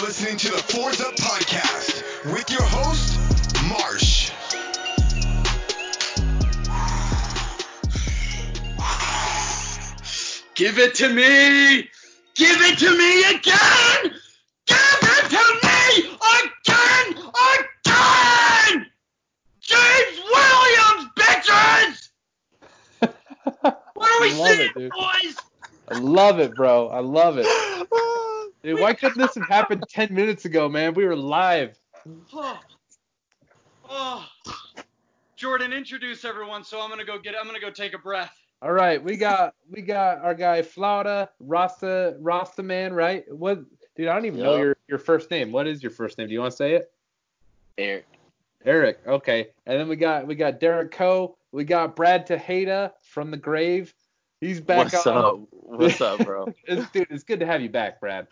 listening to the Fours Up Podcast with your host, Marsh. Give it to me! Give it to me again! Give it to me again! Again! James Williams, bitches! What are we seeing, boys? I love it, bro. I love it. Dude, why couldn't this have happened 10 minutes ago, man? We were live. Jordan, introduce everyone, so I'm gonna go take a breath. All right, we got our guy Flauta, Rasta man, right? What, dude? I don't even know your first name. What is your first name? Do you want to say it? Eric. Okay. And then we got Derek Coe. We got Brad Tejeda from the grave. He's back. What's up, bro? Dude, it's good to have you back, Brad.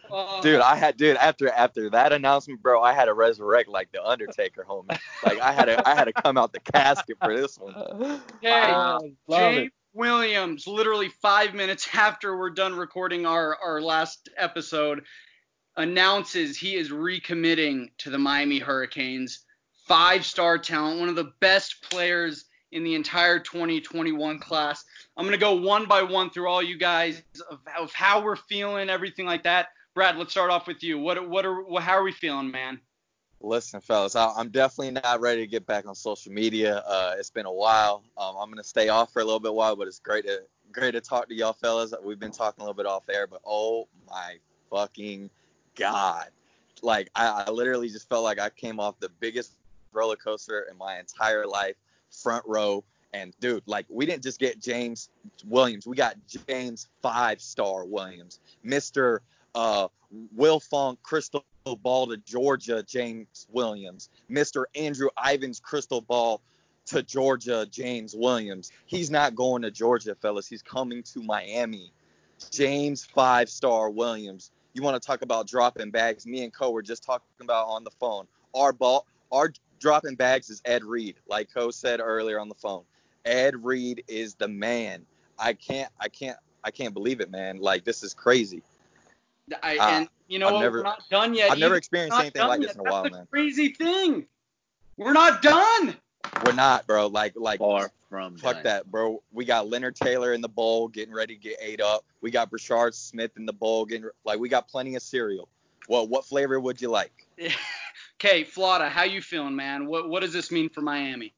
After that announcement, bro, I had to resurrect like the Undertaker, homie. Like I had to come out the casket for this one. James Williams, literally 5 minutes after we're done recording our last episode, announces he is recommitting to the Miami Hurricanes. 5-star talent, one of the best players in the entire 2021 class. I'm going to go one by one through all you guys of how we're feeling, everything like that. Brad, let's start off with you. How are we feeling, man? Listen, fellas, I'm definitely not ready to get back on social media. It's been a while. I'm going to stay off for a little bit while, but it's great to talk to y'all fellas. We've been talking a little bit off air, but oh my fucking God. Like, I literally just felt like I came off the biggest roller coaster in my entire life, front row. And dude, like, we didn't just get James Williams, we got James 5-star Williams, Mr. Wilfong Crystal Ball to Georgia James Williams, Mr. Andrew Ivins Crystal Ball to Georgia James Williams. He's not going to Georgia, fellas. He's coming to Miami. James 5-star Williams. You want to talk about dropping bags? Me and Co were just talking about on the phone. Our dropping bags is Ed Reed, like Co said earlier on the phone. Ed Reed is the man. I can't believe it, man. Like, this is crazy. And you know what? We're not done yet. I've never experienced anything like this in a while, man. That's the crazy thing. We're not done. We're not, bro. Like far from fuck done. that, bro. We got Leonard Taylor in the bowl getting ready to get ate up. We got Brashard Smith in the bowl we got plenty of cereal. Well, what flavor would you like? Okay, Flauta, how you feeling, man? What does this mean for Miami?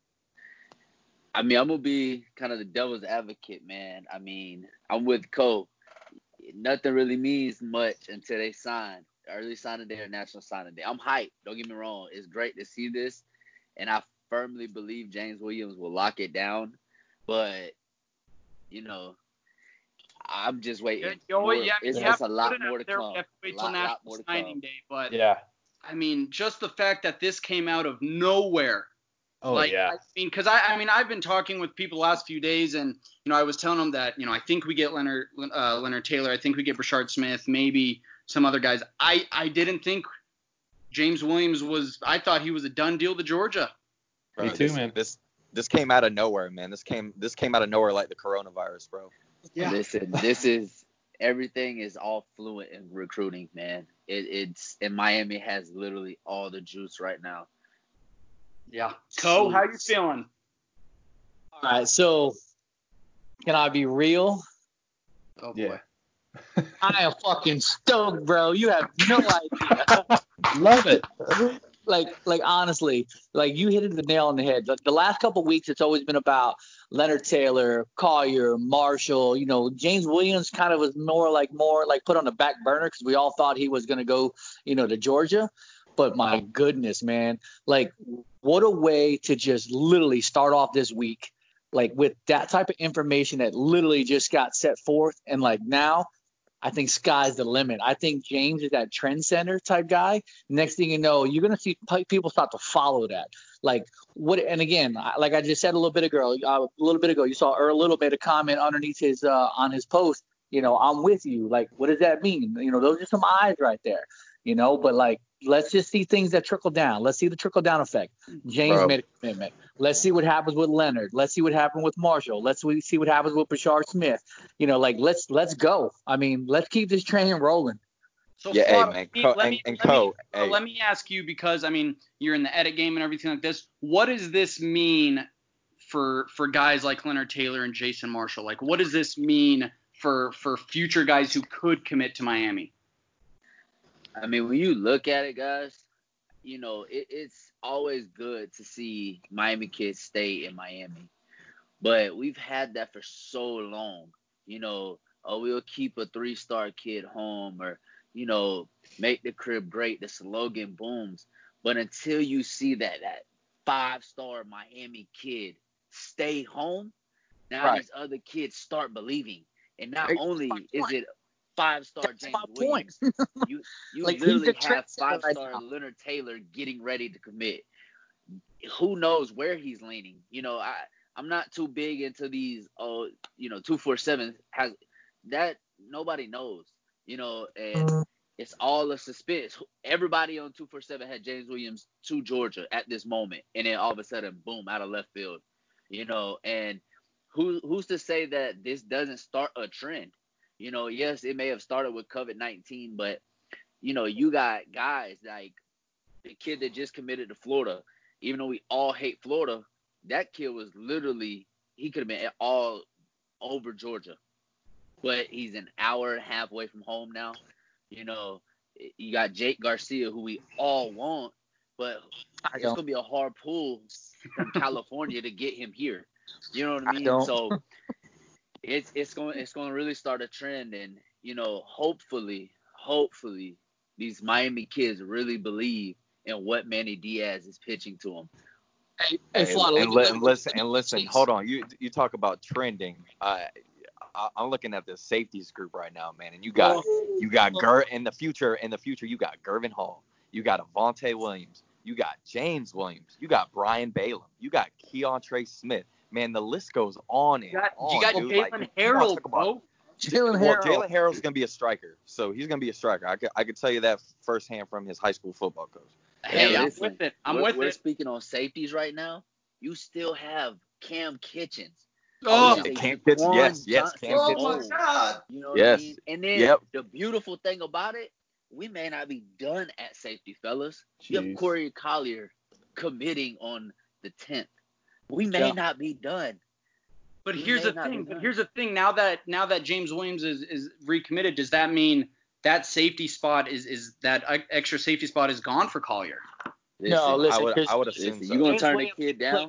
I mean, I'm going to be kind of the devil's advocate, man. I mean, I'm with Cole. Nothing really means much until they sign. Early signing day or national signing day. I'm hyped. Don't get me wrong. It's great to see this. And I firmly believe James Williams will lock it down. But, you know, I'm just waiting. It's a lot more to come. Wait till national signing day. But, yeah. I mean, just the fact that this came out of nowhere. Oh, yeah. I mean, because I've been talking with people the last few days, and I was telling them that I think we get Leonard Taylor, I think we get Brashard Smith, maybe some other guys. I didn't think James Williams was. I thought he was a done deal to Georgia. Me too, man. This came out of nowhere, man. This came out of nowhere like the coronavirus, bro. Yeah. Listen, this is everything is all fluent in recruiting, man. It's and Miami has literally all the juice right now. Yeah. Co, how you feeling? All right, so can I be real? Oh, boy. Yeah. I am fucking stoked, bro. You have no idea. Love it. Like honestly, like you hit the nail on the head. The last couple of weeks, it's always been about Leonard Taylor, Collier, Marshall. James Williams kind of was more like put on the back burner because we all thought he was going to go, to Georgia. But my goodness, man, like what a way to just literally start off this week, like with that type of information that literally just got set forth. And like now, I think sky's the limit. I think James is that trend center type guy. Next thing you know, you're going to see people start to follow that. Like what? And again, like I just said a little bit ago, you saw a little bit of comment underneath his on his post. I'm with you. Like, what does that mean? Those are some eyes right there. But like, let's just see things that trickle down. Let's see the trickle down effect. James made a commitment. Let's see what happens with Leonard. Let's see what happened with Marshall. Let's see what happens with Brashard Smith. Let's go. I mean, let's keep this train rolling. So Yeah, Flott, hey, man. let me ask you, because I mean you're in the edit game and everything like this. What does this mean for guys like Leonard Taylor and Jason Marshall? Like, what does this mean for future guys who could commit to Miami? I mean, when you look at it, guys, you know, it's always good to see Miami kids stay in Miami. But we've had that for so long. You know, we'll keep a 3-star kid home, or, you know, make the crib great. The slogan booms. But until you see that 5-star Miami kid stay home, now these other kids start believing. And not only is it 5-star James Williams, you like, literally have 5-star Leonard Taylor getting ready to commit. Who knows where he's leaning? You know, I'm not too big into these, 247 has that, nobody knows, you know, and it's all a suspense. Everybody on 247 had James Williams to Georgia at this moment, and then all of a sudden, boom, out of left field, you know, and who's to say that this doesn't start a trend? You know, yes, it may have started with COVID-19, but, you know, you got guys like the kid that just committed to Florida. Even though we all hate Florida, that kid was literally, he could have been all over Georgia. But he's an hour and a half away from home now. You know, you got Jake Garcia, who we all want, but it's going to be a hard pull from California to get him here. You know what I mean? So it's going to really start a trend, and, you know, hopefully these Miami kids really believe in what Manny Diaz is pitching to them. Listen, hold on. You talk about trending. I'm looking at the safeties group right now, man, and you got in the future you got Gervin Hall, you got Avonte Williams, you got James Williams, you got Brian Balaam, you got Keontre Smith. Man, the list goes on and on. You got Jalen Harold, bro. Jalen Harold's gonna be a striker, so he's gonna be a striker. I could tell you that firsthand from his high school football coach. Hey, I'm with it. We're speaking on safeties right now. You still have Cam Kitchens. Cam Kitchens, yes, Cam Kitchens. Oh my God. You know what I mean? And then the beautiful thing about it, we may not be done at safety, fellas. Jeez. You have Corey Collier committing on the 10th. We may not be done. But here's the thing. Now that James Williams is recommitted, does that mean that safety spot is that extra safety spot is gone for Collier? No, listen. I would assume so. You're gonna turn the kid down.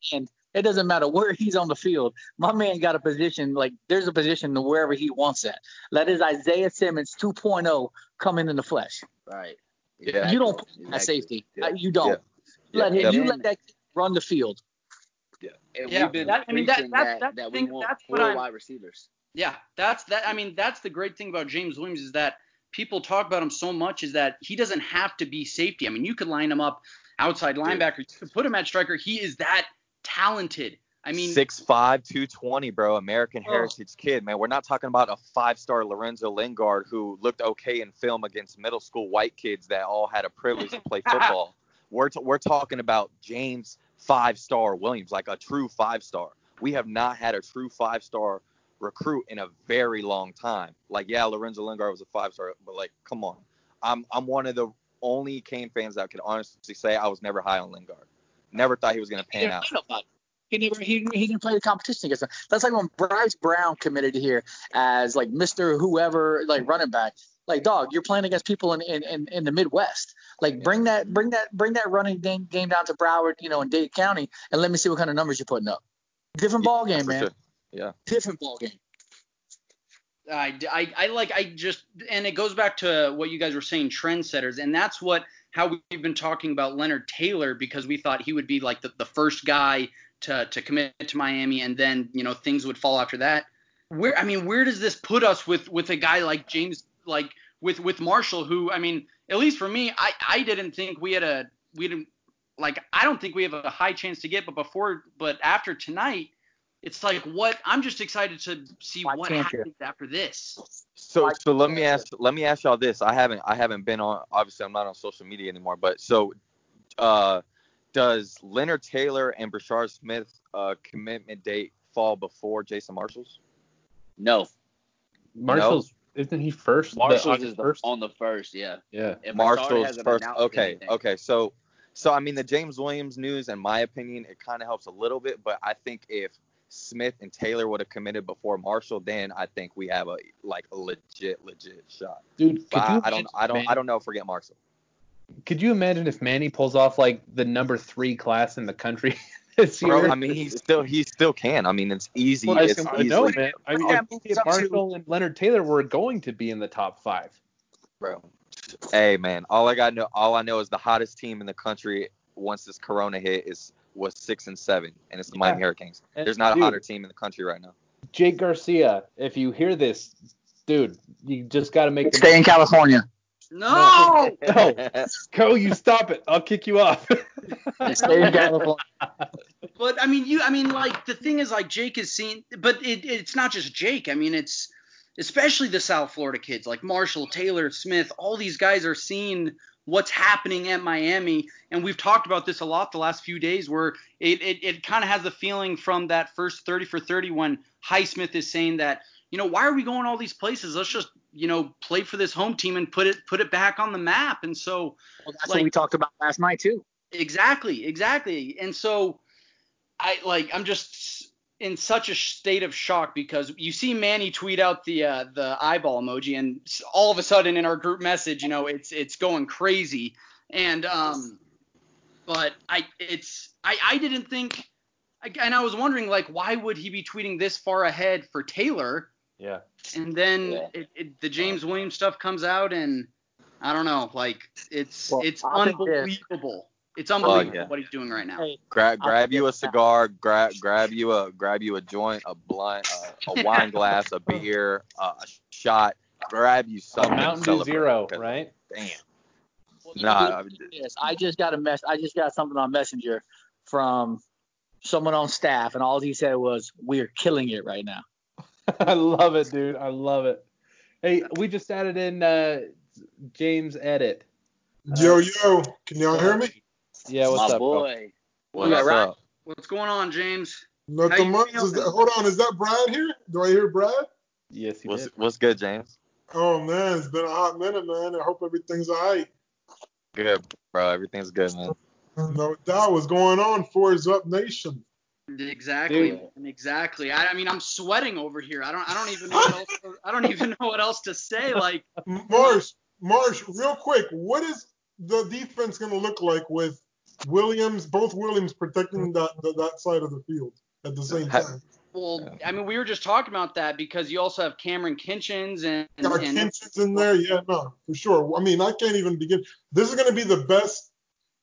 It doesn't matter where he's on the field. My man got a position, like there's a position wherever he wants it. Let his Isaiah Simmons 2.0 come in the flesh. Right. Exactly. You don't put him at safety. Yeah. You don't. Let that kid run the field. Yeah. And we've been preaching that we want 4 wide receivers. Yeah, that's the great thing about James Williams, is that people talk about him so much, is that he doesn't have to be safety. I mean, you could line him up outside linebacker, you could put him at striker. He is that talented. I mean, 6'5", 220, bro. American heritage kid, man. We're not talking about a 5-star Lorenzo Lingard who looked okay in film against middle school white kids that all had a privilege to play football. We're talking about James 5-star Williams, like a true 5-star. We have not had a true 5-star recruit in a very long time. Like, yeah, Lorenzo Lingard was a 5-star, but like, come on. I'm one of the only Cane fans that could honestly say I was never high on Lingard. Never thought he was going to pan out. He didn't play the competition against him. That's like when Bryce Brown committed here as like Mr. Whoever, like running back. Like, dog, you're playing against people in the Midwest. Like, bring that running game down to Broward, and Dade County, and let me see what kind of numbers you're putting up. Different ball game, man. Sure. Yeah. Different ball game. And it goes back to what you guys were saying, trendsetters, and that's how we've been talking about Leonard Taylor, because we thought he would be like the first guy to commit to Miami, and then things would fall after that. Where does this put us with a guy like James, like with Marshall, who, I mean, at least for me, I didn't think I don't think we have a high chance to get, but after tonight, it's like, what? I'm just excited to see what happens after this. So let me ask y'all this. I haven't been on, obviously I'm not on social media anymore, but so does Leonard Taylor and Brashard Smith commitment date fall before Jason Marshall's? No. Marshall's Isn't he first? Marshall's is first? on the first, yeah. Yeah. If Broussard Marshall's hasn't first. announced Okay. anything. Okay. So I mean, the James Williams news, in my opinion, it kind of helps a little bit. But I think if Smith and Taylor would have committed before Marshall, then I think we have a legit shot. Dude, I don't know if we're getting Marshall. Could you imagine if Manny pulls off like the number 3 class in the country this year? Bro, I mean, he still can. I mean, it's easy. Well, it's I know, man. I mean, if Marshall and Leonard Taylor were going to be in the top 5. Bro. Hey, man, all I know is the hottest team in the country once this Corona hit was 6 and 7, and it's the Miami Hurricanes. There's not a hotter team in the country right now. Jake Garcia, if you hear this, dude, you just got to make Stay in California. No. Go, you stop it. I'll kick you off. Stay in California. But I mean, like the thing is, like Jake is seen, but it's not just Jake. I mean, it's especially the South Florida kids like Marshall, Taylor, Smith. All these guys are seeing what's happening at Miami, and we've talked about this a lot the last few days, where it kind of has the feeling from that first 30 for 30 when Highsmith is saying that, why are we going all these places? Let's just play for this home team and put it back on the map. And so that's what we talked about last night too. Exactly. And so I'm just in such a state of shock because you see Manny tweet out the eyeball emoji, and all of a sudden in our group message, it's going crazy. And but I didn't think, and I was wondering, like, why would he be tweeting this far ahead for Taylor? Yeah. And then the James Williams stuff comes out, and I don't know, like it's unbelievable. It's unbelievable what he's doing right now. Hey, grab you a cigar, grab you a joint, a blunt, a wine glass, a beer, a shot. Grab you something. Mountain Dew Zero, right? Damn. Well, yes, I just got something on Messenger from someone on staff, and all he said was, "We're killing it right now." I love it, dude. I love it. Hey, we just added in James Edit. Yo, can y'all hear me? Yeah, what's My up, boy? What's up? What's going on, James? Nothing much. Hold on, is that Brad here? Do I hear Brad? Yes, What's good, James? Oh man, it's been a hot minute, man. I hope everything's alright. Good, bro. Everything's good, man. No doubt. What's going on? Fours Up Nation. Exactly. I mean, I'm sweating over here. I don't even know what else to say. Like, Marsh, real quick, what is the defense going to look like with both Williams protecting that side of the field at the same time? Well, I mean, we were just talking about that because you also have Cameron Kinchins and Kinchins in there. Yeah, no, for sure. I mean, I can't even begin. This is going to be the best,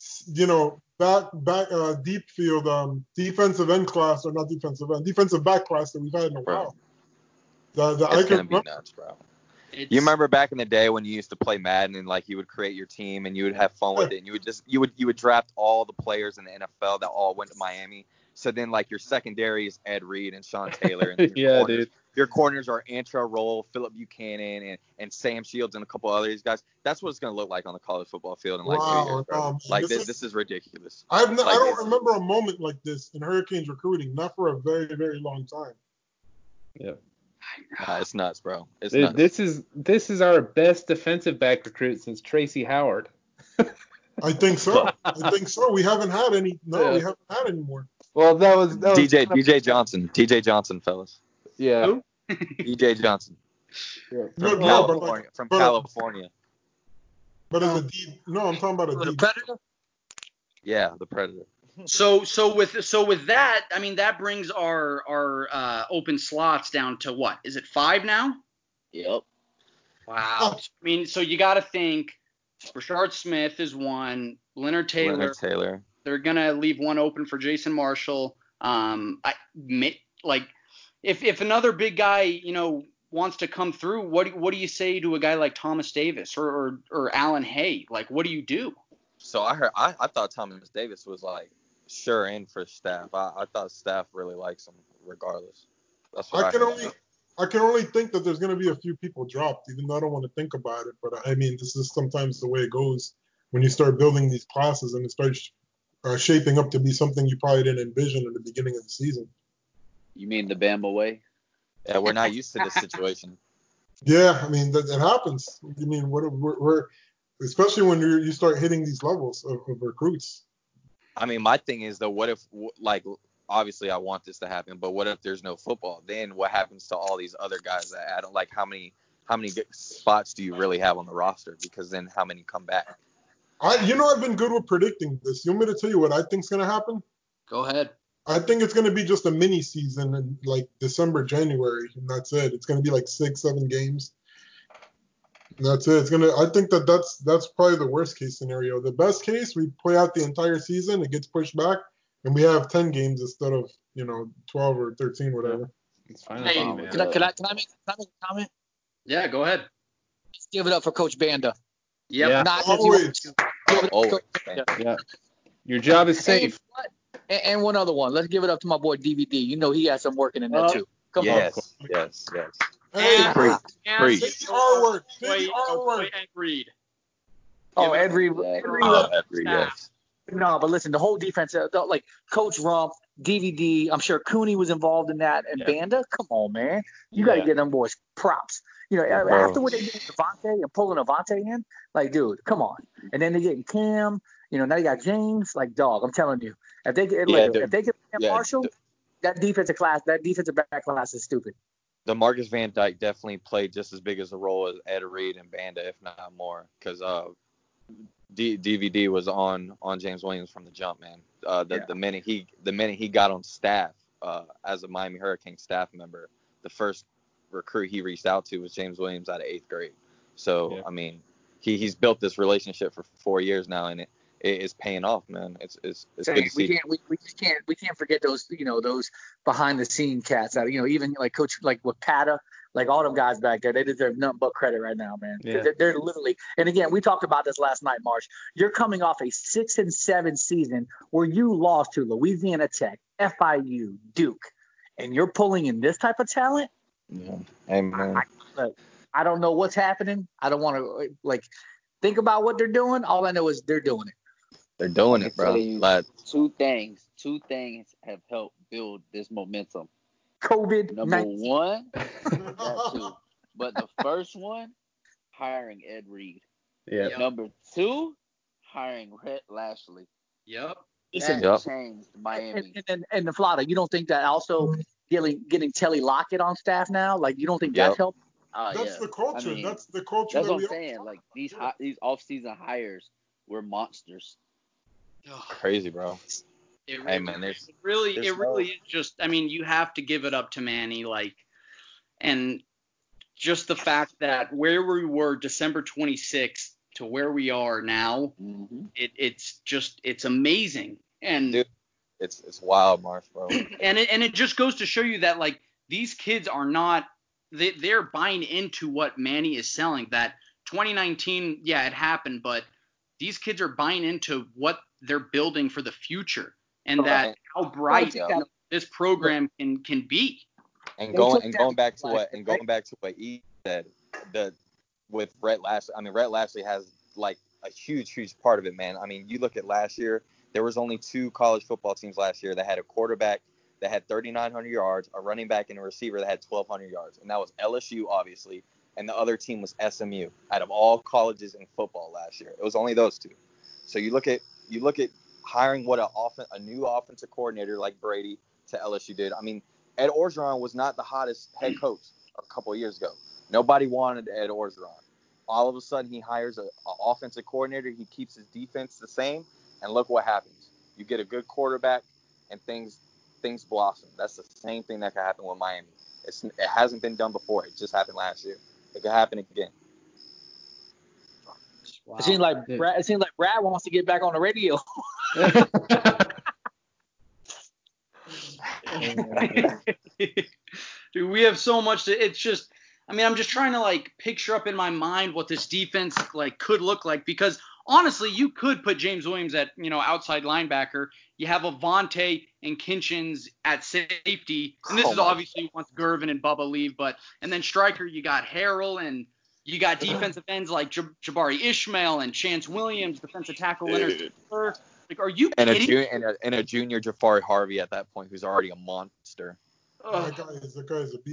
back deep field defensive end class, or not defensive end, defensive back class that we've had in a while. It's gonna be nuts, bro. You remember back in the day when you used to play Madden and like you would create your team and you would have fun with it, and you would draft all the players in the NFL that all went to Miami. So then like your secondary is Ed Reed and Sean Taylor, and dude. Your corners are Antrell Roll, Phillip Buchanan, and Sam Shields, and a couple other these guys. That's what it's gonna look like on the college football field in like 2 years, bro. Like this is ridiculous. I don't remember a moment like this in Hurricanes recruiting, not for a very, very long time. Yeah. It's nuts, bro. It's nuts. This is our best defensive back recruit since Tracy Howard. I think so. We haven't had any. No, we haven't had any more. Well, that was DJ Johnson. TJ Johnson, fellas. Yeah. Who? DJ Johnson. Yeah. From California. But as a D, no, I'm talking about a D. The Predator? Yeah, the Predator. So with that, I mean, that brings our open slots down to what? Is it 5 now? Yep. Wow. I mean, so you got to think Rashard Smith is 1, Leonard Taylor. They're gonna leave 1 open for Jason Marshall. If another big guy, wants to come through, what do you say to a guy like Thomas Davis or Alan Hay? Like, what do you do? So I thought Thomas Davis was like sure in for staff. I thought staff really likes him regardless. That's what I can only think that there's going to be a few people dropped, even though I don't want to think about it. But I mean, this is sometimes the way it goes when you start building these classes and it starts shaping up to be something you probably didn't envision in the beginning of the season. You mean the Bama way? Yeah, we're not used to this situation. Yeah, I mean, it happens. I mean, we're especially when you start hitting these levels of recruits. I mean, my thing is though, what if like obviously I want this to happen, but what if there's no football? Then what happens to all these other guys that add? Like how many good spots do you really have on the roster? Because then how many come back? I've been good with predicting this. You want me to tell you what I think's gonna happen? Go ahead. I think it's gonna be just a mini season in like December, January, and that's it. It's gonna be like 6-7 games. And that's it. I think that's probably the worst case scenario. The best case, we play out the entire season, it gets pushed back, and we have 10 games instead of 12 or 13, whatever. It's fine. Hey, can I make a comment? Yeah, go ahead. Let's give it up for Coach Banda. Yep. Yeah. Not because he wants to. Give it up for Coach Banda. Yeah. Your job is safe. And one other one. Let's give it up to my boy DVD. You know he has some working in there too. Come on. Yes. Hey, Preach. say the R word. Say the R word. Ed Reed. Oh, Ed Reed. Yes. No, but listen, the whole defense, like Coach Rump, DVD, I'm sure Cooney was involved in that, and Banda. Come on, man. You got to give them boys props. After what they did with Avante and pulling Avante in, like, dude, come on. And then they getting Cam. Now you got James. Like, dog, I'm telling you, if they get Marshall, that defensive back class is stupid. The Marcus Van Dyke definitely played just as big as a role as Ed Reed and Banda, if not more, because DVD was on James Williams from the jump, man. The minute he got on staff as a Miami Hurricane staff member, the first recruit he reached out to was James Williams out of 8th grade. So I mean, he's built this relationship for 4 years now, and it is paying off, man. It's good to see. We can't forget those those behind the scene cats out. Even like Coach like with Pata, like all them guys back there, they deserve nothing but credit right now, man. Yeah. They're literally, and again, we talked about this last night, Marsh. You're coming off a 6-7 season where you lost to Louisiana Tech, FIU, Duke, and you're pulling in this type of talent. Yeah. Amen. I don't know what's happening. I don't want to think about what they're doing. All I know is they're doing it. They're doing it, bro. Two things have helped build this momentum. COVID. Number one, that too. But the first one, hiring Ed Reed. Yeah. Number two, hiring Rhett Lashley. Yep. That changed Miami. And the Flata, you don't think that also getting Telly Lockett on staff now? Like, you don't think that's helped? That's the culture. That's the culture. That's what I'm saying. Like these off-season hires were monsters. Crazy, bro. It really is just. I mean, you have to give it up to Manny, and just the fact that where we were December 26th to where we are now, it's amazing. And dude, it's wild, Marsh, bro. And it just goes to show you that these kids are not. They're buying into what Manny is selling. That 2019, it happened, but these kids are buying into what they're building for the future, and that how bright this program can be. And going back to what E said, with Rhett Lashley. I mean, Rhett Lashley has a huge part of it, man. I mean, you look at last year, there was only 2 college football teams last year that had a quarterback that had 3,900 yards, a running back, and a receiver that had 1,200 yards. And that was LSU, obviously, and the other team was SMU. Out of all colleges in football last year, it was only those 2. So you look at hiring what a new offensive coordinator like Brady to LSU did. I mean, Ed Orgeron was not the hottest head coach a couple of years ago. Nobody wanted Ed Orgeron. All of a sudden, he hires an offensive coordinator. He keeps his defense the same, and look what happens. You get a good quarterback, and things blossom. That's the same thing that could happen with Miami. It hasn't been done before. It just happened last year. It could happen again. Wow. It seems like Brad wants to get back on the radio. Dude, we have so much it's just, I mean, I'm just trying to picture up in my mind what this defense could look like, because honestly, you could put James Williams at, outside linebacker. You have Avante and Kinchins at safety. And this is obviously once Gervin and Bubba leave, and then striker, you got Harrell, and you got defensive ends like Jabari Ishmael and Chance Williams, defensive tackle Leonard. Are you kidding? And a junior Jafari Harvey at that point, who's already a monster. That guy is a beast.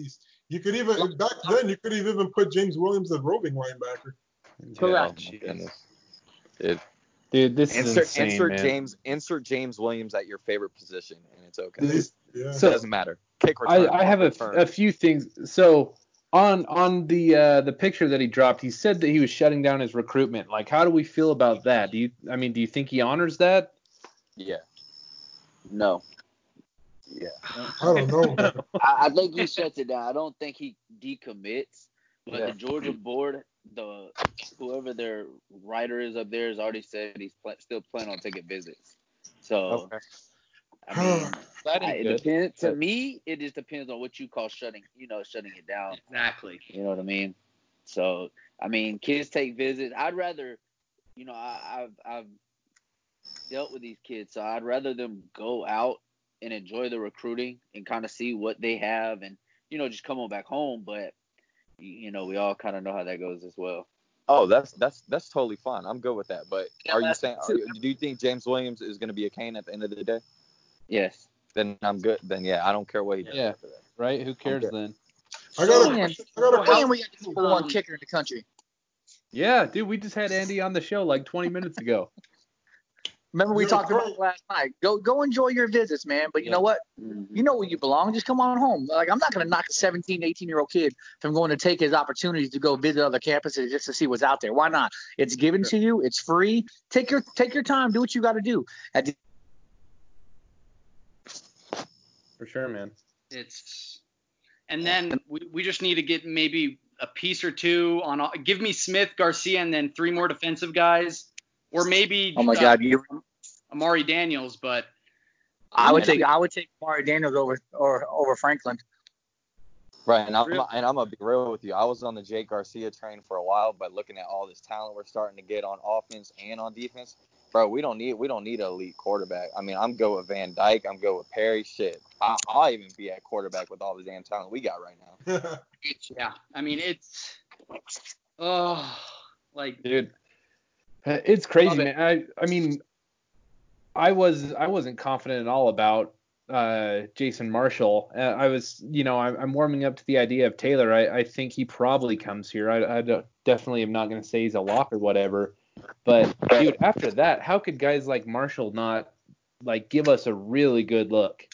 You could even back then you could have even put James Williams as roving linebacker. Correct. Oh, my goodness. Dude, this is insane, man. Insert James Williams at your favorite position, and it's okay. Yeah. So it doesn't matter. Kick return. I have a few things. So on the picture that he dropped, he said that he was shutting down his recruitment. Like, how do we feel about that? Do you think he honors that? Yeah. No. Yeah. I don't know, man. I think he shuts it down. I don't think he decommits. But Yeah. the Georgia board, whoever their writer is up there, has already said he's still planning on taking visits. So, Okay. I mean, That ain't it good. depends. To me, it just depends on what you call shutting it down. Exactly. You know what I mean? So, I mean, kids take visits. I'd rather, I've dealt with these kids, so I'd rather them go out and enjoy the recruiting and kind of see what they have and, just come on back home. But, we all kind of know how that goes as well. Oh, that's totally fine. I'm good with that. But do you think James Williams is going to be a Cane at the end of the day? Yes. Then I'm good. Then, yeah, I don't care what he does. Yeah. Right? Who cares then? I got a question. And we got the number one kicker in the country. Yeah, dude, we just had Andy on the show like 20 minutes ago. Remember we talked about it last night. Go enjoy your visits, man. But you know what? You know where you belong. Just come on home. Like, I'm not going to knock a 17, 18-year-old kid from going to take his opportunities to go visit other campuses just to see what's out there. Why not? It's given to you. It's free. Take your time. Do what you got to do. For sure, man. And then we just need to get maybe a piece or two on. Give me Smith, Garcia, and then 3 more defensive guys, or maybe. Oh my God, Amari Daniels, but I would take Amari Daniels over Franklin. Right, and I'm gonna be real with you. I was on the Jake Garcia train for a while, but looking at all this talent we're starting to get on offense and on defense, bro, we don't need an elite quarterback. I mean, I'm good with Van Dyke. I'm good with Perry. Shit, I'll even be at quarterback with all the damn talent we got right now. Yeah, I mean it's dude, it's crazy, man. I mean, I wasn't confident at all about Jason Marshall. I was, I'm warming up to the idea of Taylor. I think he probably comes here. I definitely am not going to say he's a lock or whatever. But dude, after that, how could guys like Marshall not like give us a really good look?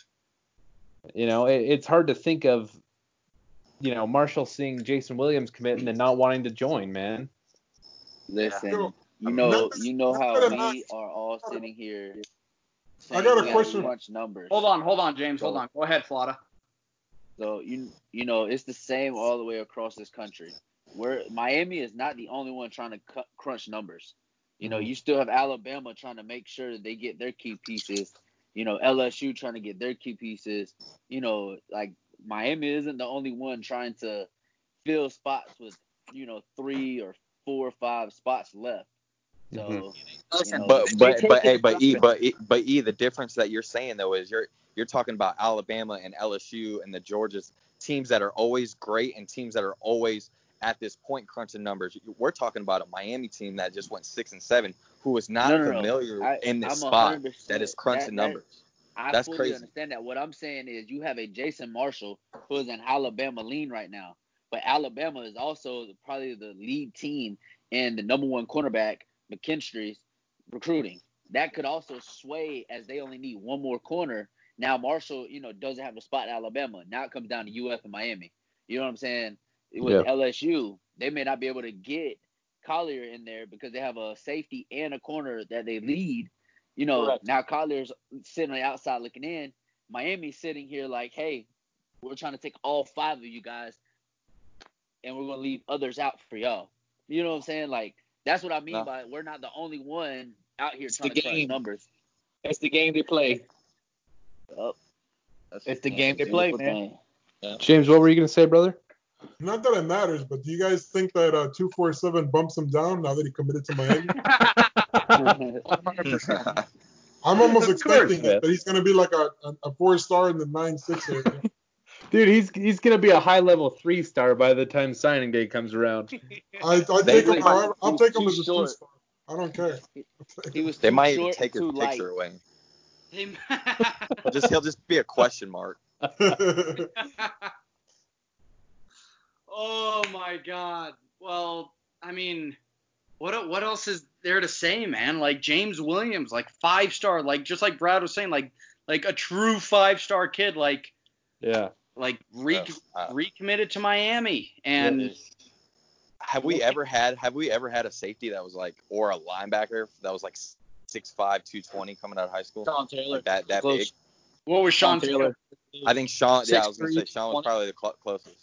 It's hard to think of, Marshall seeing Jason Williams commit and then not wanting to join, man. Listen, you know how we are all sitting here. I got a question. Crunch numbers. Hold on, James. Hold on. Go ahead, Flauta. So it's the same all the way across this country. Where Miami is not the only one trying to crunch numbers. You still have Alabama trying to make sure that they get their key pieces. LSU trying to get their key pieces. Like Miami isn't the only one trying to fill spots with 3 or 4 or 5 spots left. So, but the difference that you're saying though is you're talking about Alabama and LSU and the Georgia's teams that are always great and teams that are always at this point crunching numbers. We're talking about a Miami team that just went 6-7, who is not familiar in this spot that is crunching numbers. That's fully crazy. Understand that. What I'm saying is you have a Jason Marshall who is in Alabama lean right now, but Alabama is also probably the lead team and the number 1 cornerback, McKinstry's recruiting. That could also sway as they only need 1 more corner. Now Marshall, doesn't have a spot in Alabama. Now it comes down to UF and Miami. You know what I'm saying? With LSU, they may not be able to get Collier in there because they have a safety and a corner that they lead. Now Collier's sitting on the outside looking in. Miami's sitting here like, hey, we're trying to take all 5 of you guys, and we're going to leave others out for y'all. You know what I'm saying? Like, that's what I mean by we're not the only one out here trying to crunch numbers. It's the game they play. It's the game they play, man. Yeah. James, what were you going to say, brother? Not that it matters, but do you guys think that 247 bumps him down now that he committed to Miami? 100%. I'm almost expecting it, that he's going to be like a 4-star in the 9-6 area. Dude, he's going to be a high-level 3-star by the time signing day comes around. I'll take him as a 2-star. I don't care. They might even take his picture away. He'll just be a question mark. Oh my God. Well, I mean, what else is there to say, man? Like James Williams, like 5-star, like just like Brad was saying, like a true 5-star kid, like recommitted to Miami. And have we ever had a safety that was like, or a linebacker that was like 6'5", 220 coming out of high school? Sean Taylor. Like that big. What was Sean Taylor? I think Sean. Yeah, I was gonna say Sean was probably the closest.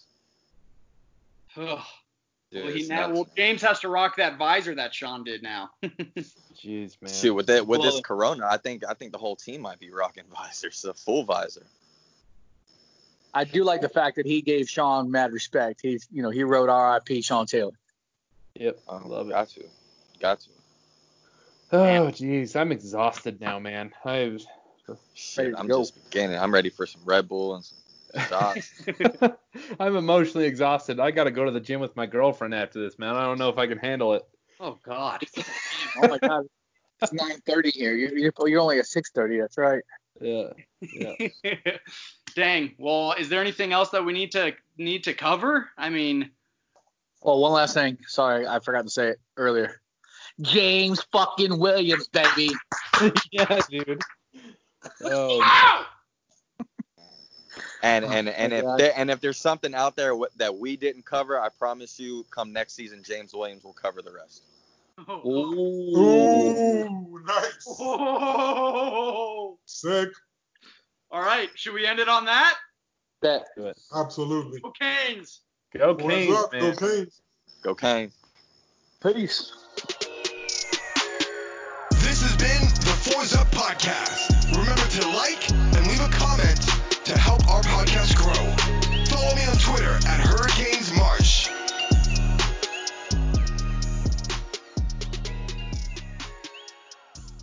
Dude, well, James has to rock that visor that Sean did now. Jeez, man. Shoot, with this Corona, I think the whole team might be rocking visors, a full visor. I do like the fact that he gave Sean mad respect. He wrote R.I.P. Sean Taylor. Yep, I love it. Got to. Oh, jeez, I'm exhausted now, man. I'm just beginning. I'm ready for some Red Bull and some shots. I'm emotionally exhausted. I got to go to the gym with my girlfriend after this, man. I don't know if I can handle it. Oh, God. Oh, my God. It's 9:30 here. You're only at 6:30. That's right. Yeah. Dang. Well, is there anything else that we need to cover? I mean. Oh, one last thing. Sorry, I forgot to say it earlier. James fucking Williams, baby. Yeah, dude. Oh. And if there's something out there that we didn't cover, I promise you, come next season, James Williams will cover the rest. Ooh, nice. Oh. Sick. All right, should we end it on that? Bet. Absolutely. Go Canes. Go Canes, man. Go Canes. Go Canes. Peace. This has been the Fours Up Podcast. Remember to like,